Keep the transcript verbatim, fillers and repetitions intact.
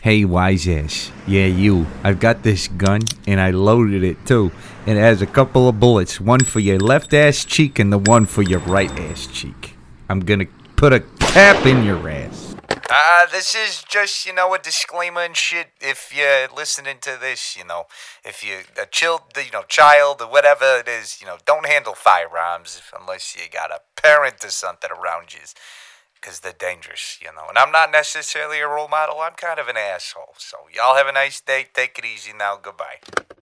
Hey, wise ass. Yeah, you. I've got this gun, and I loaded it too. It has a couple of bullets, one for your left ass cheek and the one for your right ass cheek. I'm gonna put a cap in your ass. Uh, this is just, you know, a disclaimer and shit. If you're listening to this, you know, if you're a child, you know, child or whatever it is, you know, don't handle firearms unless you got a parent or something around you. Because they're dangerous, you know. And I'm not necessarily a role model. I'm kind of an asshole. So y'all have a nice day. Take it easy now. Goodbye.